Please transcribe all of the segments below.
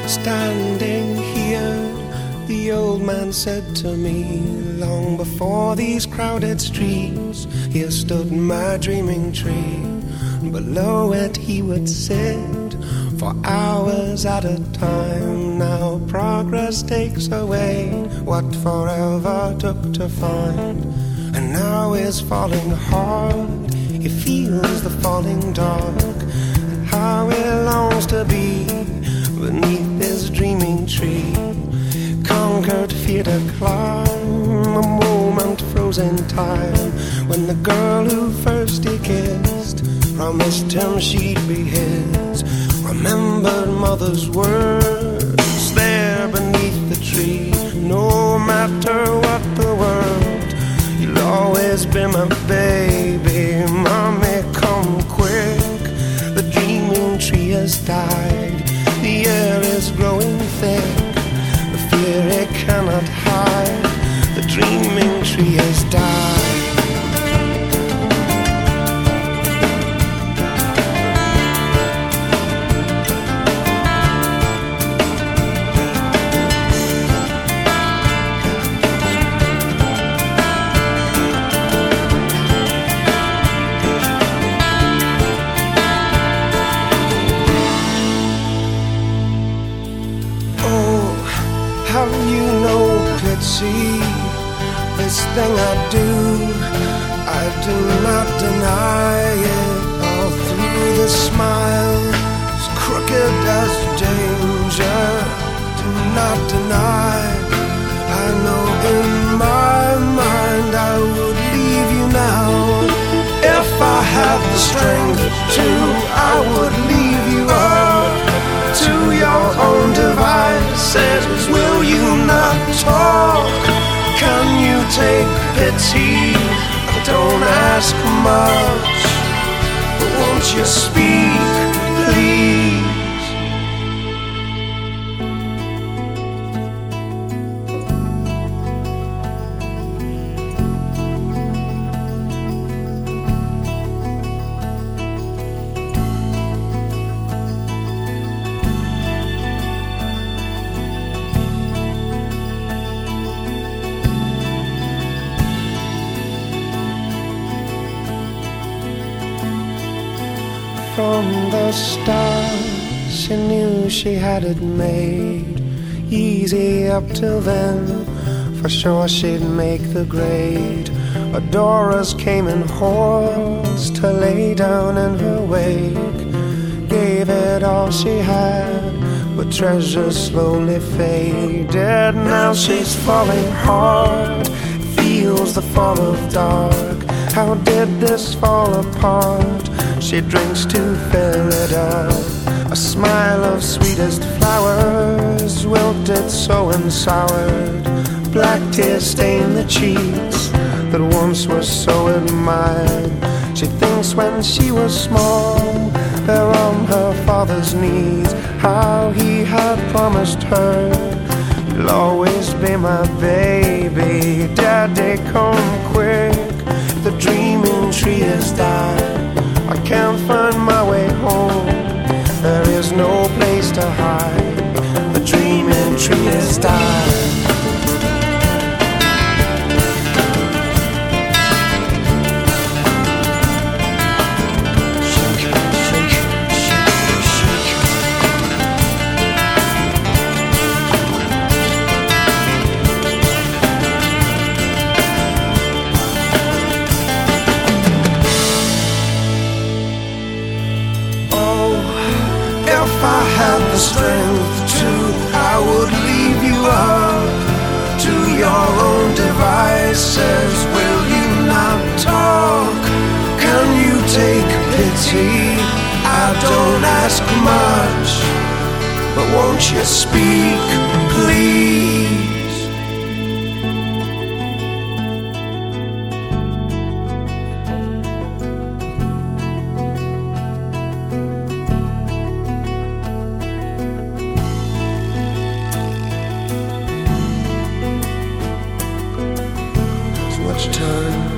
Standing here, the old man said to me, long before these crowded streets, here stood my dreaming tree. Below it he would sit for hours at a time. Now progress takes away what forever took to find. And now is falling hard, he feels the falling dark, and how he longs to be beneath his dreaming tree. Conquered fear to climb, a moment frozen time, when the girl who first he kissed promised him she'd be his. Remembered mother's words there beneath the tree. No matter what the world, you'll always be my baby. Mommy, come quick, the dreaming tree has died. The air is growing thick, the fear it cannot hide. The dreaming tree has died. Have you no pity? This thing I do not deny it. All through the smiles, crooked as danger, do not deny. I know in my mind I would leave you now. If I had the strength to, I would leave you up to your own devices. Will you not talk? Can you take pity? I don't ask much, but won't you speak, please? From the start, she knew she had it made easy up till then. For sure she'd make the grade. Adorers came in hordes to lay down in her wake. Gave it all she had, but treasures slowly faded. Now she's falling hard, feels the fall of dark. How did this fall apart? She drinks to fill it up. A smile of sweetest flowers, wilted so and soured. Black tears stain the cheeks that once were so admired. She thinks when she was small, there on her father's knees, how he had promised her, you'll always be my baby. Daddy, come quick, the dreaming tree has died. I can't find my way home, there is no place to hide. The dreaming tree has died. If I had the strength to, I would leave you up to your own devices. Will you not talk? Can you take pity? I don't ask much, but won't you speak, please? Much time.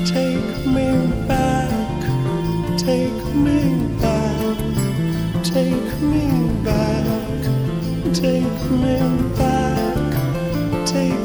Take me back, take me back, take me back, take me back, take